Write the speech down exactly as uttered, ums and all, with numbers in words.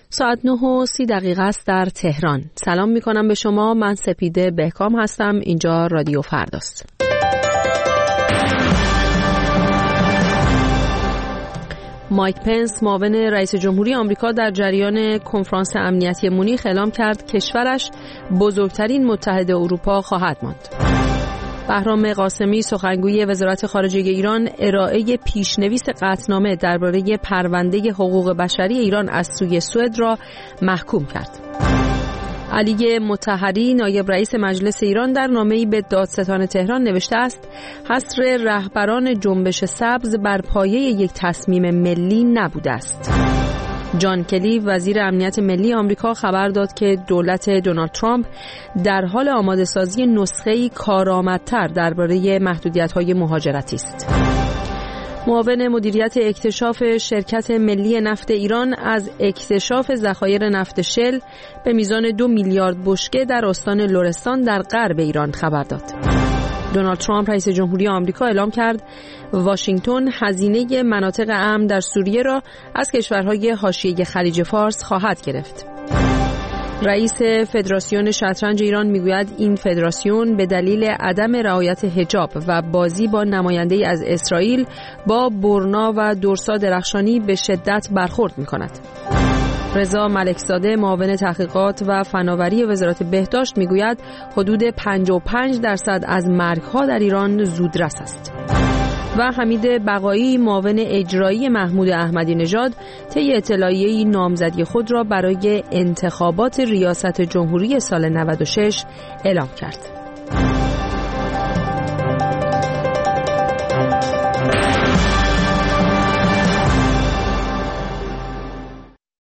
ساعت نه و سی دقیقه است در تهران. سلام می کنم به شما. من سپیده بهکام هستم. اینجا رادیو فرداست. مایک پنس معاون رئیس جمهوری آمریکا در جریان کنفرانس امنیتی مونیخ اعلام کرد کشورش بزرگترین متحد اروپا خواهد ماند. بهرام قاسمی سخنگوی وزارت خارجه ایران ارائه پیشنویس قطعنامه درباره پرونده حقوق بشری ایران از سوی سوئد را محکوم کرد. علی مطهری نایب رئیس مجلس ایران در نامه‌ای به دادستان تهران نوشته است حصر رهبران جنبش سبز بر پایه یک تصمیم ملی نبوده است. جان کلی وزیر امنیت ملی آمریکا خبر داد که دولت دونالد ترامپ در حال آماده سازی نسخه‌ای کارآمدتر درباره محدودیت‌های مهاجرتی است. معاون مدیریت اکتشاف شرکت ملی نفت ایران از اکتشاف ذخایر نفت شل به میزان دو میلیارد بشکه در استان لرستان در غرب ایران خبر داد. دونالد ترامپ رئیس جمهوری آمریکا اعلام کرد واشنگتن هزینه مناطق امن در سوریه را از کشورهای حاشیه خلیج فارس خواهد گرفت. رئیس فدراسیون شطرنج ایران میگوید این فدراسیون به دلیل عدم رعایت حجاب و بازی با نماینده‌ای از اسرائیل با برنا و درسا درخشانی به شدت برخورد می‌کند. رضا ملکزاده معاون تحقیقات و فناوری وزارت بهداشت میگوید حدود پنجاه و پنج درصد از مرگ‌ها در ایران زودرس است. و حمید بقایی معاون اجرایی محمود احمدی نژاد طی اطلاعیه‌ای نامزدی خود را برای انتخابات ریاست جمهوری سال نود و شش اعلام کرد.